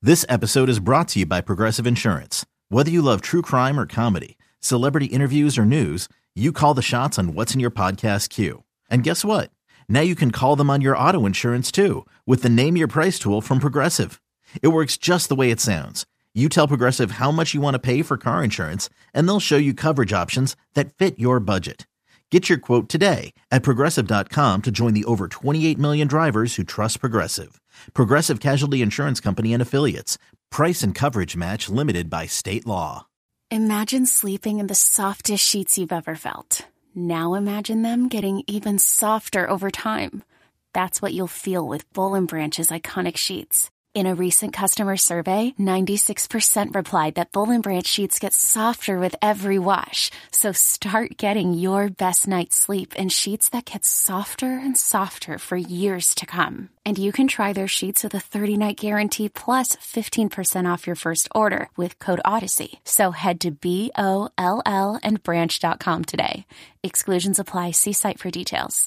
This episode is brought to you by Progressive Insurance. Whether you love true crime or comedy, celebrity interviews or news, you call the shots on what's in your podcast queue. And guess what? Now you can call them on your auto insurance too with the Name Your Price tool from Progressive. It works just the way it sounds. You tell Progressive how much you want to pay for car insurance, and they'll show you coverage options that fit your budget. Get your quote today at Progressive.com to join the over 28 million drivers who trust Progressive. Progressive Casualty Insurance Company and Affiliates. Price and coverage match limited by state law. Imagine sleeping in the softest sheets you've ever felt. Now imagine them getting even softer over time. That's what you'll feel with Boll & Branch's iconic sheets. In a recent customer survey, 96% replied that Boll & Branch sheets get softer with every wash. So start getting your best night's sleep in sheets that get softer and softer for years to come. And you can try their sheets with a 30-night guarantee plus 15% off your first order with code Odyssey. So head to BOLL and branch.com today. Exclusions apply. See site for details.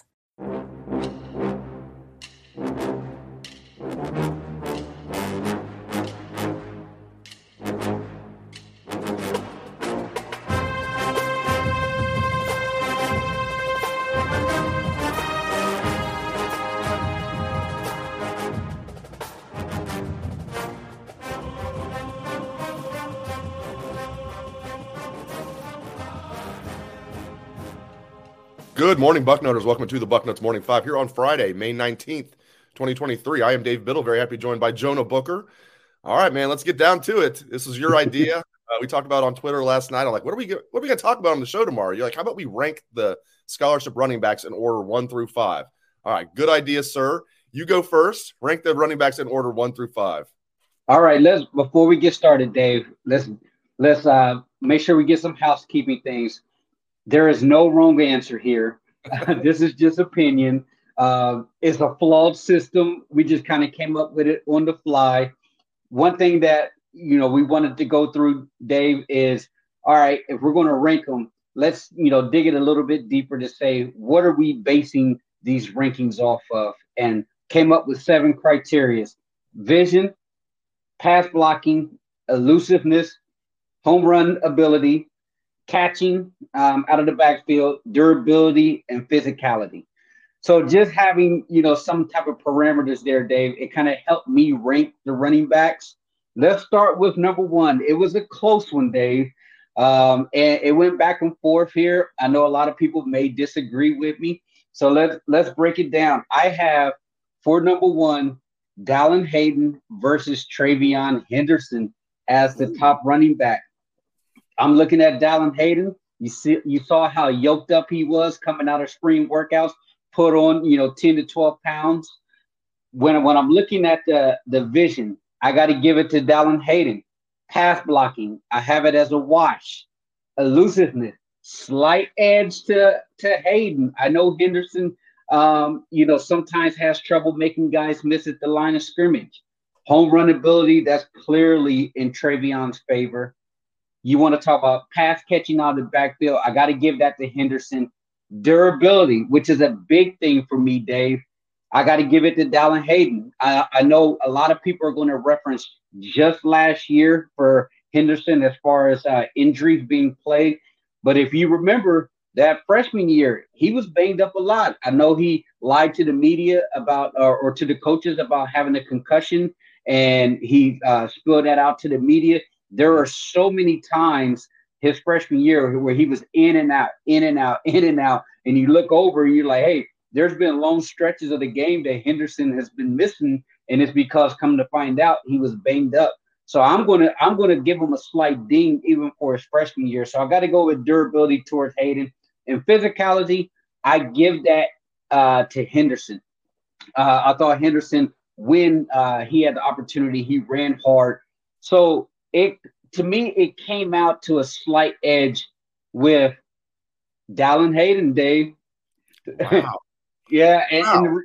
Good morning, Bucknutters. Welcome to the Bucknuts Morning Five here on Friday, May 19th, 2023. I am Dave Biddle, very happy joined by Jonah Booker. All right, man, let's get down to it. This is your idea. We talked about it on Twitter last night. I'm like, what are we going to talk about on the show tomorrow? You're like, how about we rank the scholarship running backs in order 1 through 5? All right, good idea, sir. You go first. Rank the running backs in order 1 through 5. All right, before we get started, Dave, let's make sure we get some housekeeping things. There is no wrong answer here. This is just opinion. It's a flawed system. We just kind of came up with it on the fly. One thing that, we wanted to go through, Dave, is, all right, if we're going to rank them, let's, dig it a little bit deeper to say, what are we basing these rankings off of? And came up with 7 criteria: vision, pass blocking, elusiveness, home run ability, catching out of the backfield, durability, and physicality. So just having, some type of parameters there, Dave, it kind of helped me rank the running backs. Let's start with number 1. It was a close one, Dave. And it went back and forth here. I know a lot of people may disagree with me. So let's break it down. I have, for number 1, Dallan Hayden versus TreVeyon Henderson as the top running back. I'm looking at Dallan Hayden. You saw how yoked up he was coming out of spring workouts, put on, 10 to 12 pounds. When I'm looking at the vision, I got to give it to Dallan Hayden. Pass blocking, I have it as a wash. Elusiveness, slight edge to Hayden. I know Henderson, sometimes has trouble making guys miss at the line of scrimmage. Home run ability, that's clearly in TreVeyon's favor. You want to talk about pass catching out of the backfield, I got to give that to Henderson. Durability, which is a big thing for me, Dave, I got to give it to Dallan Hayden. I know a lot of people are going to reference just last year for Henderson as far as injuries being played. But if you remember that freshman year, he was banged up a lot. I know he lied to the media about or to the coaches about having a concussion, and he spilled that out to the media. There are so many times his freshman year where he was in and out, in and out, in and out. And you look over and you're like, hey, there's been long stretches of the game that Henderson has been missing. And it's because, come to find out, he was banged up. So I'm gonna give him a slight ding even for his freshman year. So I got to go with durability towards Hayden. And physicality, I give that to Henderson. I thought Henderson, when he had the opportunity, he ran hard. So to me, it came out to a slight edge with Dallan Hayden, Dave. Wow. Yeah, and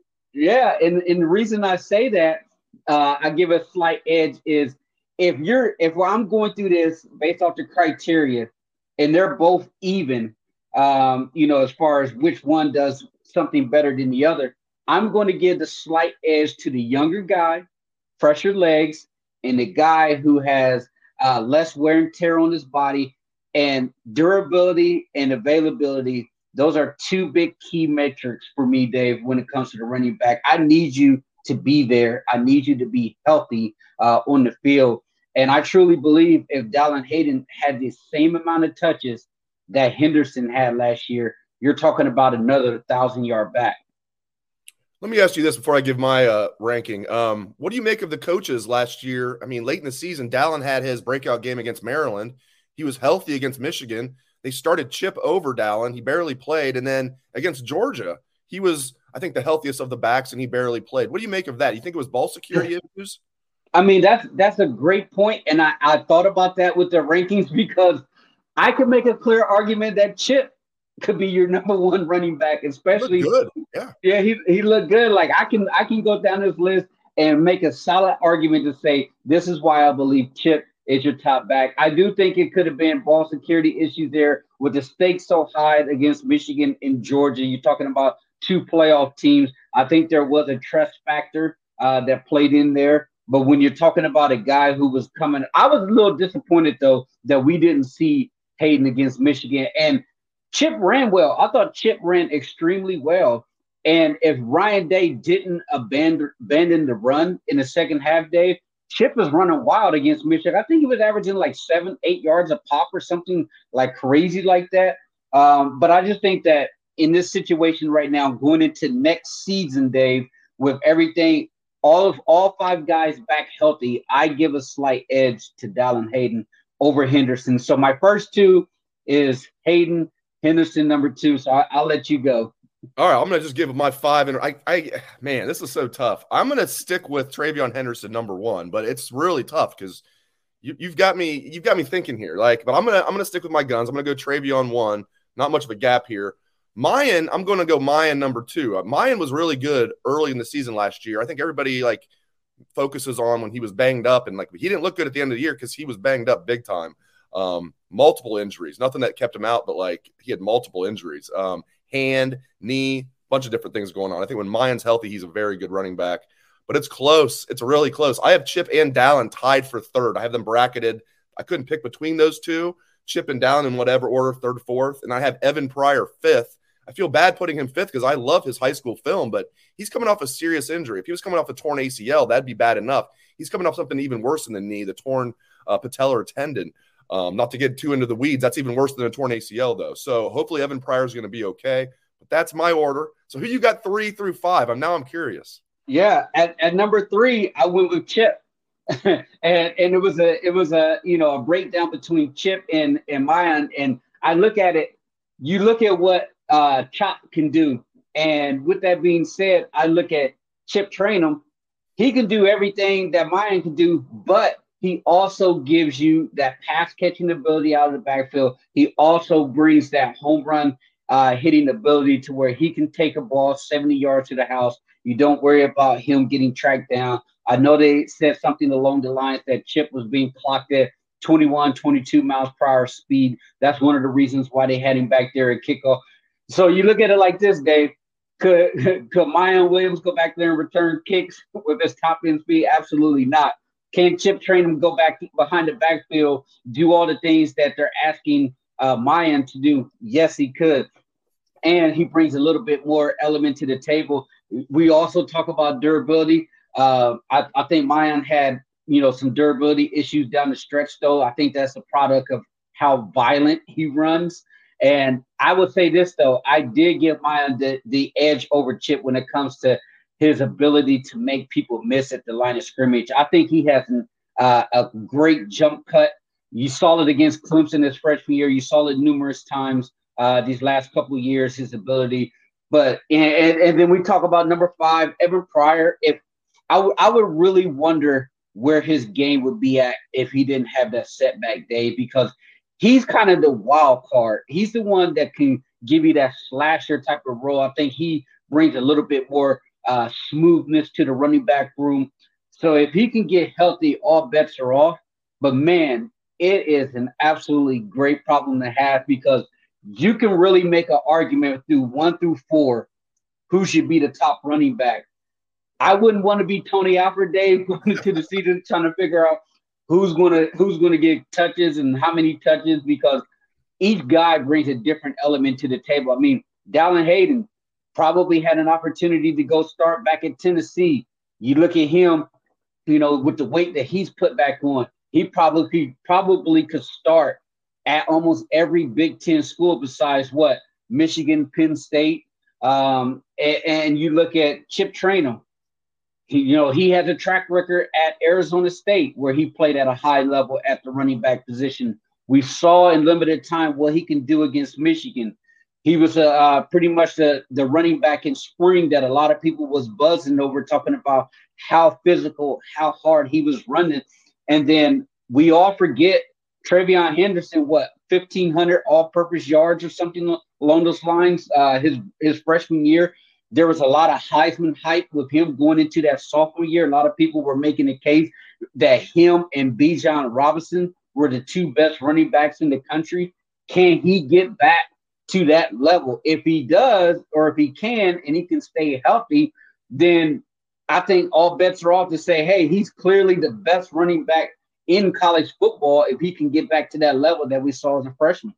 the reason I say that, I give a slight edge is if I'm going through this based off the criteria and they're both even, as far as which one does something better than the other, I'm going to give the slight edge to the younger guy, fresher legs, and a guy who has less wear and tear on his body, and durability and availability. Those are two big key metrics for me, Dave, when it comes to the running back. I need you to be there. I need you to be healthy on the field. And I truly believe if Dallan Hayden had the same amount of touches that Henderson had last year, you're talking about another 1,000-yard back. Let me ask you this before I give my ranking. What do you make of the coaches last year? I mean, late in the season, Dallan had his breakout game against Maryland. He was healthy against Michigan. They started Chip over Dallan. He barely played. And then against Georgia, he was, I think, the healthiest of the backs, and he barely played. What do you make of that? You think it was ball security issues? I mean, that's a great point. And I thought about that with the rankings because I could make a clear argument that Chip could be your number one running back, especially. Good. Yeah, he looked good. Like I can go down this list and make a solid argument to say this is why I believe Chip is your top back. I do think it could have been ball security issues there with the stakes so high against Michigan and Georgia. You're talking about two playoff teams. I think there was a trust factor that played in there. But when you're talking about a guy who was coming, I was a little disappointed, though, that we didn't see Hayden against Michigan. And Chip ran well. I thought Chip ran extremely well. And if Ryan Day didn't abandon the run in the second half, Dave, Chip was running wild against Michigan. I think he was averaging like 7-8 yards a pop or something like crazy like that. But I just think that in this situation right now, going into next season, Dave, with everything, all five guys back healthy, I give a slight edge to Dallan Hayden over Henderson. So my first two is Hayden, Henderson number two. So I'll let you go. All right, I'm going to just give my five. And man, this is so tough. I'm going to stick with TreVeyon Henderson number one, but it's really tough because you've got me thinking here. But I'm gonna stick with my guns. I'm going to go TreVeyon one. Not much of a gap here. Miyan, I'm going to go Miyan number two. Miyan was really good early in the season last year. I think everybody focuses on when he was banged up, and he didn't look good at the end of the year because he was banged up big time. Multiple injuries, nothing that kept him out, but he had multiple injuries. Hand, knee, bunch of different things going on. I think when Miyan's healthy, he's a very good running back. But it's close. It's really close. I have Chip and Dallan tied for third. I have them bracketed. I couldn't pick between those two, Chip and Dallan in whatever order, third, fourth. And I have Evan Pryor fifth. I feel bad putting him fifth because I love his high school film, but he's coming off a serious injury. If he was coming off a torn ACL, that'd be bad enough. He's coming off something even worse than the knee, the torn patellar tendon. Not to get too into the weeds, that's even worse than a torn ACL, though. So hopefully Evan Pryor is going to be okay. But that's my order. So who you got 3 through 5? I'm curious. Yeah, at number 3, I went with Chip, and it was a breakdown between Chip and Miyan. And I look at it. You look at what Chop can do, and with that being said, I look at Chip Trayanum. He can do everything that Miyan can do, but he also gives you that pass catching ability out of the backfield. He also brings that home run hitting ability to where he can take a ball 70 yards to the house. You don't worry about him getting tracked down. I know they said something along the lines that Chip was being clocked at 21, 22 miles per hour speed. That's one of the reasons why they had him back there at kickoff. So you look at it like this, Dave. Could Miyan Williams go back there and return kicks with his top end speed? Absolutely not. Can Chip Trayanum go back behind the backfield, do all the things that they're asking Miyan to do? Yes, he could. And he brings a little bit more element to the table. We also talk about durability. I think Miyan had, some durability issues down the stretch, though. I think that's a product of how violent he runs. And I would say this, though. I did give Miyan the edge over Chip when it comes to his ability to make people miss at the line of scrimmage. I think he has a great jump cut. You saw it against Clemson his freshman year. You saw it numerous times these last couple of years, his ability. But and then we talk about number 5, Evan Pryor. If I would really wonder where his game would be at if he didn't have that setback day, because he's kind of the wild card. He's the one that can give you that slasher type of role. I think he brings a little bit more smoothness to the running back room. So if he can get healthy, all bets are off. But man, it is an absolutely great problem to have, because you can really make an argument through 1 through 4 who should be the top running back. I wouldn't want to be Tony Alford, Dave, going into the season trying to figure out who's gonna get touches and how many touches, because each guy brings a different element to the table. I mean, Dallin Hayden probably had an opportunity to go start back at Tennessee. You look at him, with the weight that he's put back on, he probably could start at almost every Big Ten school besides Michigan, Penn State. And you look at Chip Traynham. He has a track record at Arizona State where he played at a high level at the running back position. We saw in limited time what he can do against Michigan. He was pretty much the running back in spring that a lot of people was buzzing over, talking about how physical, how hard he was running. And then we all forget TreVeyon Henderson, 1,500 all-purpose yards or something along those lines his freshman year. There was a lot of Heisman hype with him going into that sophomore year. A lot of people were making the case that him and Bijan Robinson were the two best running backs in the country. Can he get back to that level? If he does, or if he can, and he can stay healthy, then I think all bets are off to say, hey, he's clearly the best running back in college football if he can get back to that level that we saw as a freshman.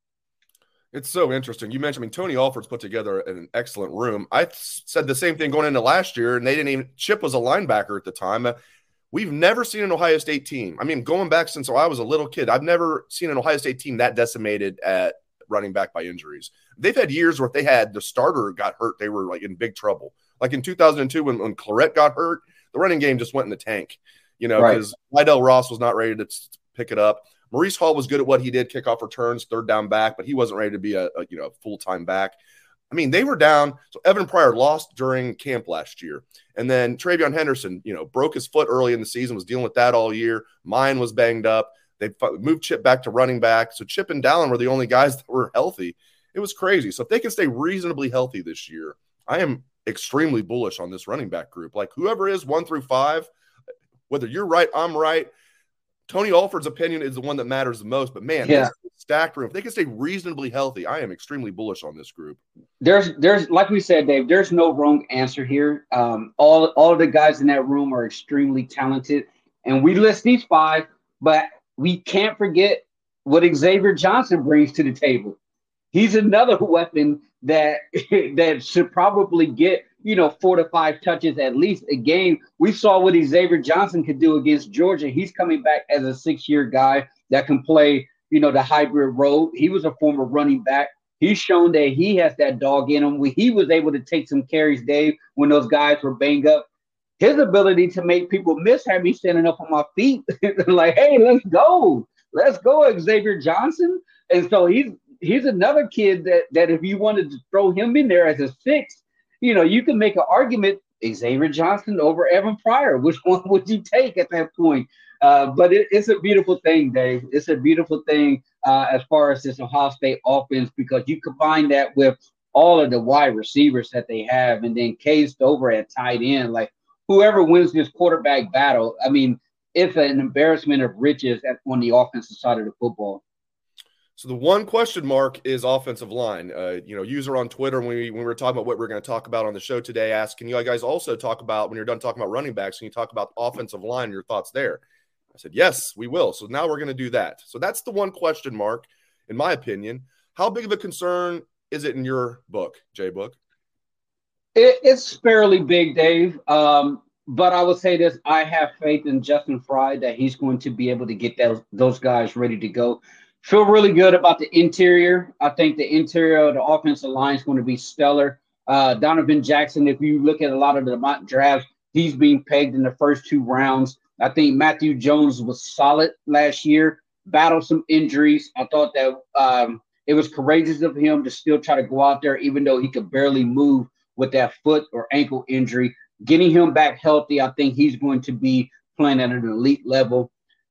It's so interesting. You mentioned, Tony Alford's put together an excellent room. I said the same thing going into last year, and Chip was a linebacker at the time. We've never seen an Ohio State team. Going back since I was a little kid, I've never seen an Ohio State team that decimated at running back by injuries. They've had years where if they had the starter got hurt, they were in big trouble. Like in 2002 when Clarett got hurt, the running game just went in the tank, because Lydell Ross was not ready to pick it up. Maurice Hall was good at what he did, kickoff returns, third down back, but he wasn't ready to be a full-time back. They were down. So Evan Pryor lost during camp last year. And then TreVeyon Henderson, broke his foot early in the season, was dealing with that all year. Mine was banged up. They moved Chip back to running back. So Chip and Dallin were the only guys that were healthy. It was crazy. So if they can stay reasonably healthy this year, I am extremely bullish on this running back group. Like whoever is 1 through 5, whether you're right, I'm right. Tony Alford's opinion is the one that matters the most, but man, this stacked room. If they can stay reasonably healthy, I am extremely bullish on this group. There's like we said, Dave, there's no wrong answer here. All of the guys in that room are extremely talented, and we list these 5, but we can't forget what Xavier Johnson brings to the table. He's another weapon that should probably get 4 to 5 touches at least a game. We saw what Xavier Johnson could do against Georgia. He's coming back as a 6-year guy that can play, the hybrid role. He was a former running back. He's shown that he has that dog in him. He was able to take some carries, Dave, when those guys were banged up. His ability to make people miss had me standing up on my feet like, hey, let's go, Xavier Johnson. And so he's another kid that if you wanted to throw him in there as a 6, you can make an argument Xavier Johnson over Evan Pryor. Which one would you take at that point? But it's a beautiful thing, Dave. It's a beautiful thing as far as this Ohio State offense, because you combine that with all of the wide receivers that they have, and then Cade Stover at tight end. Like whoever wins this quarterback battle, it's an embarrassment of riches on the offensive side of the football. So the one question mark is offensive line. User on Twitter, when we were talking about what we're going to talk about on the show today, asked, can you guys also talk about, when you're done talking about running backs, can you talk about offensive line, your thoughts there? I said, yes, we will. So now we're going to do that. So that's the one question mark, in my opinion. How big of a concern is it in your book, J-Book? It's fairly big, Dave. But I would say this, I have faith in Justin Fry that he's going to be able to get those guys ready to go. Feel really good about the interior. I think the interior of the offensive line is going to be stellar. Donovan Jackson, if you look at a lot of the mock drafts, he's being pegged in the first 2 rounds. I think Matthew Jones was solid last year, battled some injuries. I thought that it was courageous of him to still try to go out there, even though he could barely move with that foot or ankle injury. Getting him back healthy, I think he's going to be playing at an elite level.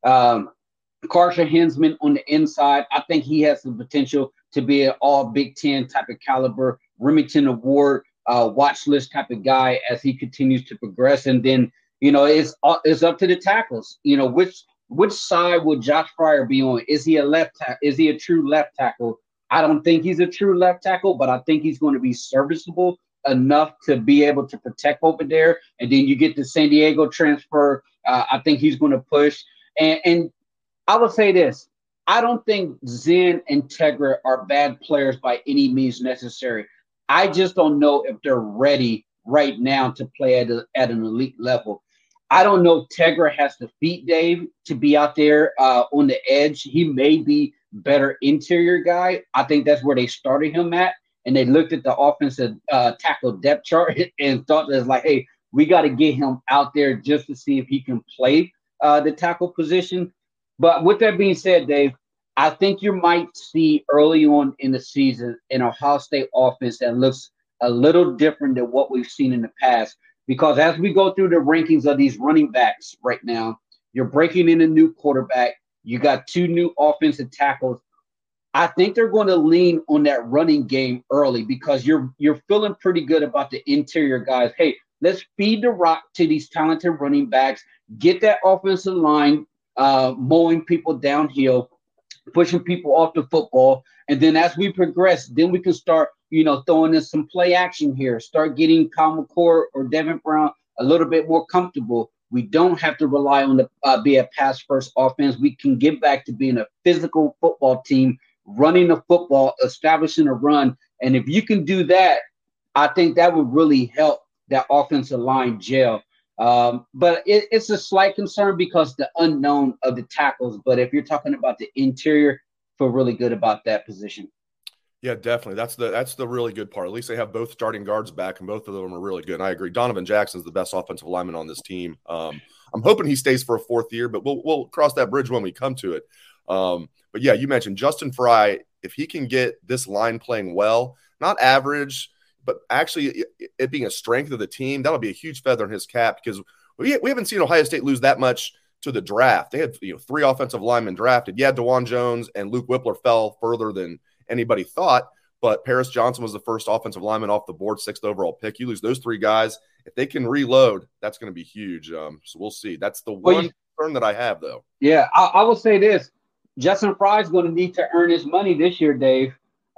Carson Hinsman on the inside, I think he has the potential to be an all Big Ten type of caliber, Remington Award watch list type of guy as he continues to progress. And then, it's up to the tackles. Which side would Josh Fryer be on? Is he is he a true left tackle? I don't think he's a true left tackle, but I think he's going to be serviceable enough to be able to protect over there. And then you get the San Diego transfer. I think he's going to push. And I will say this. I don't think Zen and Tegra are bad players by any means necessary. I just don't know if they're ready right now to play at an elite level. I don't know. Tegra has the feet, Dave, to be out there on the edge. He may be better interior guy. I think that's where they started him at. And they looked at the offensive tackle depth chart and thought that it's like, hey, we got to get him out there just to see if he can play the tackle position. But with that being said, Dave, I think you might see early on in the season an Ohio State offense that looks a little different than what we've seen in the past. Because as we go through the rankings of these running backs right now, you're breaking in a new quarterback. You got 2 new offensive tackles. I think they're going to lean on that running game early because you're feeling pretty good about the interior guys. Hey, let's feed the rock to these talented running backs, get that offensive line mowing people downhill, pushing people off the football. And then as we progress, then we can start, throwing in some play action here, start getting Kyle McCord or Devin Brown a little bit more comfortable. We don't have to rely on be a pass-first offense. We can get back to being a physical football team, running the football, establishing a run. And if you can do that, I think that would really help that offensive line gel. But it's a slight concern because the unknown of the tackles. But if you're talking about the interior, feel really good about that position. Yeah, definitely. That's the really good part. At least they have both starting guards back, and both of them are really good. And I agree. Donovan Jackson's the best offensive lineman on this team. I'm hoping he stays for a 4th year, but we'll cross that bridge when we come to it. But yeah, you mentioned Justin Frye. If he can get this line playing well, not average, but actually it being a strength of the team, that'll be a huge feather in his cap because we haven't seen Ohio State lose that much to the draft. They had 3 offensive linemen drafted. Yeah, DeJuan Jones and Luke Whippler fell further than anybody thought, but Paris Johnson was the first offensive lineman off the board, 6th overall pick. You lose those 3 guys. If they can reload, that's going to be huge. So we'll see. That's the one concern that I have, though. Yeah, I will say this. Justin Frye is going to need to earn his money this year, Dave.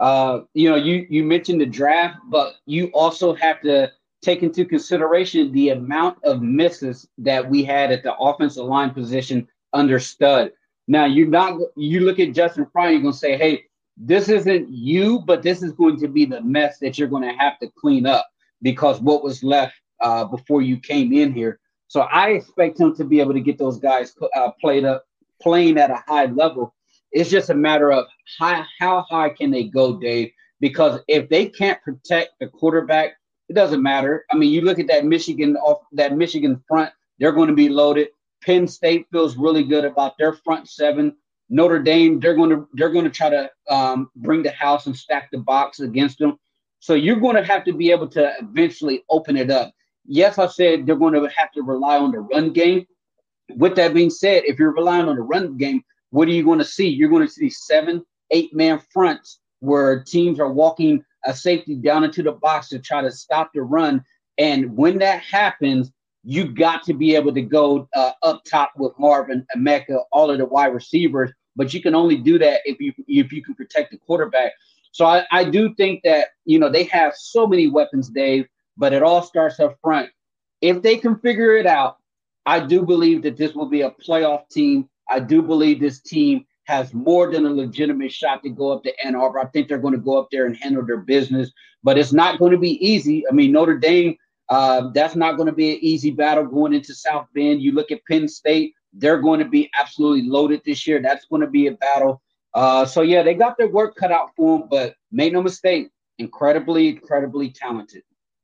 You mentioned the draft, but you also have to take into consideration the amount of misses that we had at the offensive line position under Stud. Now, you look at Justin Frye, you're going to say, hey, this isn't you, but this is going to be the mess that you're going to have to clean up because what was left before you came in here. So I expect him to be able to get those guys playing at a high level. It's just a matter of how high can they go, Dave? Because if they can't protect the quarterback, it doesn't matter. I mean, you look at that Michigan front, they're going to be loaded. Penn State feels really good about their front 7. Notre Dame, they're going to try to bring the house and stack the box against them. So you're going to have to be able to eventually open it up. Yes, I said they're going to have to rely on the run game. With that being said, if you're relying on the run game, what are you going to see? You're going to see 7, 8-man fronts where teams are walking a safety down into the box to try to stop the run. And when that happens, you got to be able to go up top with Marvin, Emeka, all of the wide receivers. But you can only do that if you can protect the quarterback. So I do think that, they have so many weapons, Dave, but it all starts up front. If they can figure it out, I do believe that this will be a playoff team. I do believe this team has more than a legitimate shot to go up to Ann Arbor. I think they're going to go up there and handle their business, but it's not going to be easy. I mean, Notre Dame, that's not going to be an easy battle going into South Bend. You look at Penn State, they're going to be absolutely loaded this year. That's going to be a battle. So, yeah, they got their work cut out for them, but make no mistake, incredibly, incredibly talented.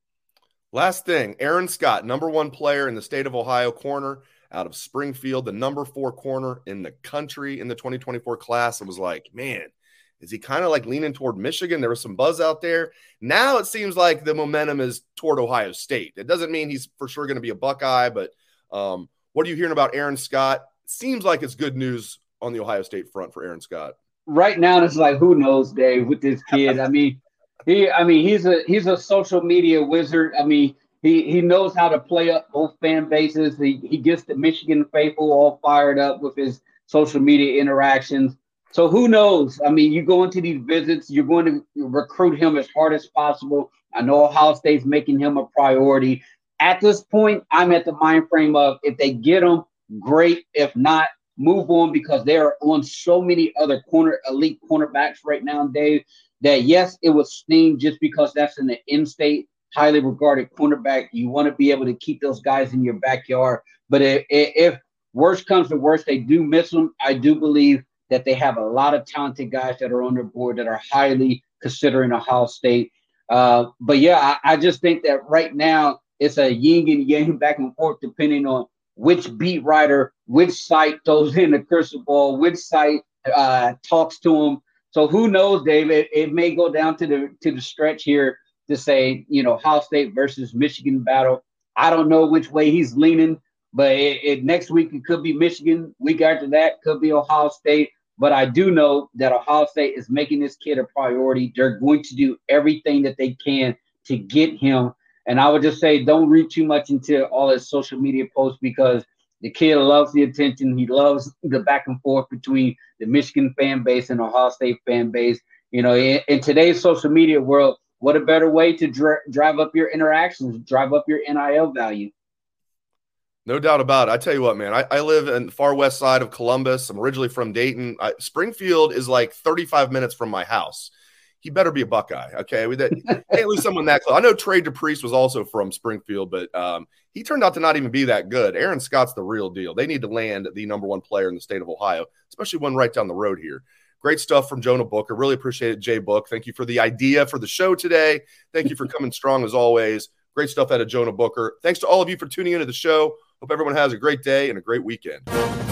Last thing, Aaron Scott, number 1 player in the state of Ohio, corner out of Springfield, the number 4 corner in the country in the 2024 class. It was like, man, is he kind of like leaning toward Michigan? There was some buzz out there. Now it seems like the momentum is toward Ohio State. It doesn't mean he's for sure going to be a Buckeye, but what are you hearing about Aaron Scott? Seems like it's good news on the Ohio State front for Aaron Scott. Right now, it's like, who knows, Dave, with this kid. He's a social media wizard. I mean, he knows how to play up both fan bases. He gets the Michigan faithful all fired up with his social media interactions. So who knows? I mean, you go into these visits, you're going to recruit him as hard as possible. I know Ohio State's making him a priority. At this point, I'm at the mind frame of if they get him, great. If not, move on, because they're on so many other elite cornerbacks right now, Dave, that yes, it would sting just because that's in the in-state, highly regarded cornerback. You want to be able to keep those guys in your backyard. But if worst comes to worst, they do miss them, I do believe that they have a lot of talented guys that are on their board that are highly considering Ohio State. But yeah, I just think that right now it's a yin and yang back and forth depending on which beat writer, which site throws in the crystal ball, which site talks to them. So who knows, David? It may go down to the stretch here to say, Ohio State versus Michigan battle. I don't know which way he's leaning, but next week it could be Michigan. Week after that could be Ohio State. But I do know that Ohio State is making this kid a priority. They're going to do everything that they can to get him. And I would just say don't read too much into all his social media posts, because the kid loves the attention. He loves the back and forth between the Michigan fan base and Ohio State fan base. In today's social media world, what a better way to drive up your interactions, drive up your NIL value. No doubt about it. I tell you what, man, I live in the far west side of Columbus. I'm originally from Dayton. Springfield is like 35 minutes from my house. He better be a Buckeye, okay? Can't lose someone that close. I know Trey DePriest was also from Springfield, but he turned out to not even be that good. Aaron Scott's the real deal. They need to land the number one player in the state of Ohio, especially one right down the road here. Great stuff from Jonah Booker. Really appreciate it, Jay Book. Thank you for the idea for the show today. Thank you for coming strong as always. Great stuff out of Jonah Booker. Thanks to all of you for tuning into the show. Hope everyone has a great day and a great weekend.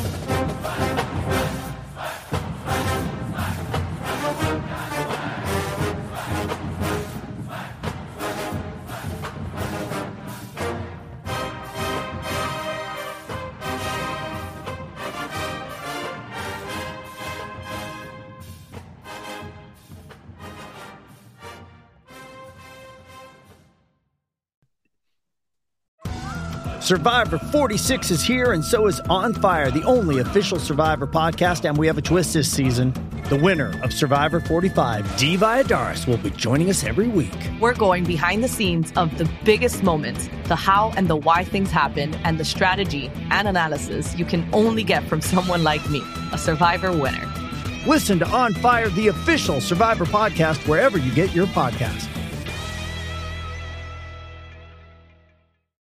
Survivor 46 is here, and so is On Fire, the only official Survivor podcast, and we have a twist this season. The winner of Survivor 45, Dee Valladares, will be joining us every week. We're going behind the scenes of the biggest moments, the how and the why things happen, and the strategy and analysis you can only get from someone like me, a Survivor winner. Listen to On Fire, the official Survivor podcast, wherever you get your podcasts.